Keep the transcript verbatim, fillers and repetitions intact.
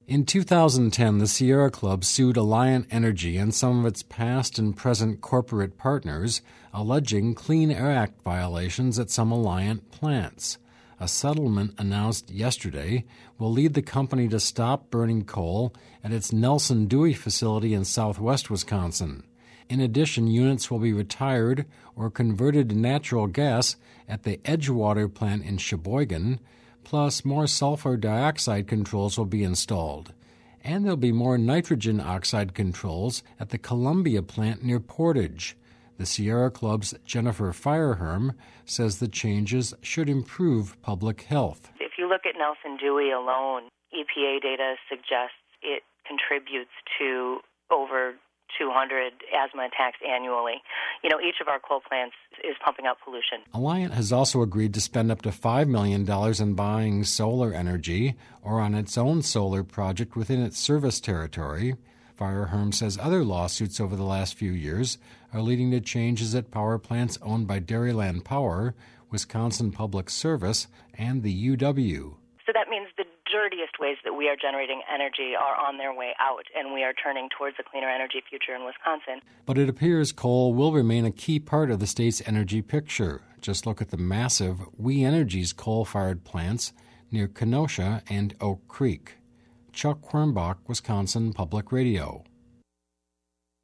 In two thousand ten, the Sierra Club sued Alliant Energy and some of its past and present corporate partners, alleging Clean Air Act violations at some Alliant plants. A settlement announced yesterday will lead the company to stop burning coal at its Nelson Dewey facility in southwest Wisconsin. In addition, units will be retired or converted to natural gas at the Edgewater plant in Sheboygan, plus more sulfur dioxide controls will be installed. And there'll be more nitrogen oxide controls at the Columbia plant near Portage. The Sierra Club's Jennifer Fireherm says the changes should improve public health. If you look at Nelson Dewey alone, E P A data suggests it contributes to over two hundred asthma attacks annually. You know, each of our coal plants is pumping out pollution. Alliant has also agreed to spend up to five million dollars in buying solar energy or on its own solar project within its service territory. Fireherm says other lawsuits over the last few years are leading to changes at power plants owned by Dairyland Power, Wisconsin Public Service, and the U W. So that means the dirtiest ways that we are generating energy are on their way out, and we are turning towards a cleaner energy future in Wisconsin. But it appears coal will remain a key part of the state's energy picture. Just look at the massive We Energies coal-fired plants near Kenosha and Oak Creek. Chuck Quirmbach, Wisconsin Public Radio.